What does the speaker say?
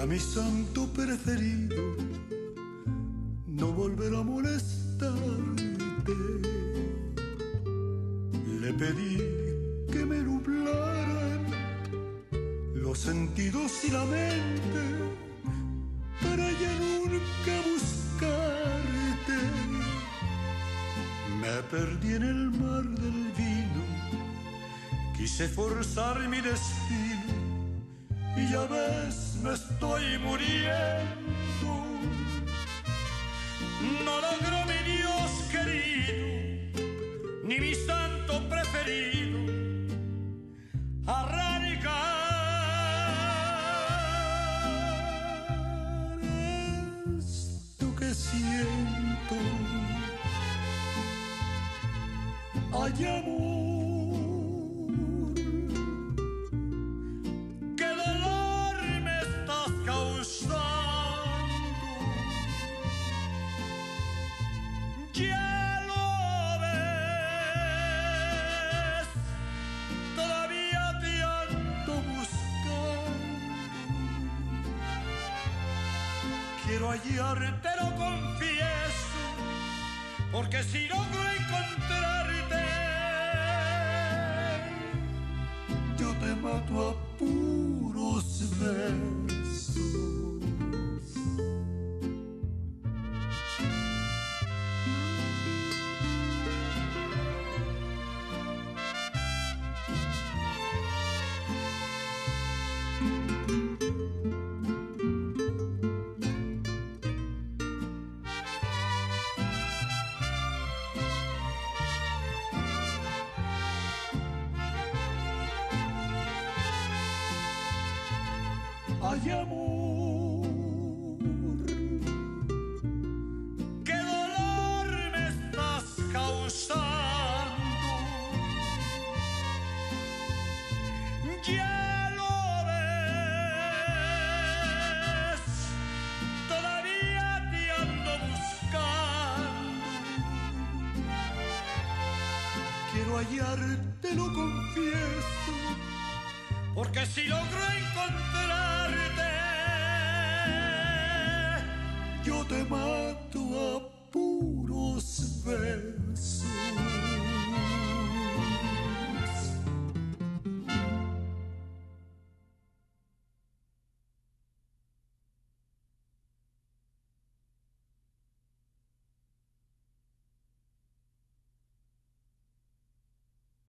mi santo preferido, no volver a molestarte. Le pedí que me nublaran los sentidos y la mente para ya nunca buscarte. Me perdí en el mar del vino, quise forzar mi destino y ya ves, me estoy muriendo. No logro mi Dios querido, ni mi santo preferido, arrancar esto que siento. Ay, amor, qué dolor me estás causando. Ya lo ves, todavía te ando buscando. Quiero hallarte, lo confieso, porque si logro encontrarte, yo te mato a puros besos. Ay, amor, qué dolor me estás causando. Ya lo ves, todavía te ando buscando. Quiero hallarte, lo confieso, porque si logro encontrarte, yo te mato a puros besos.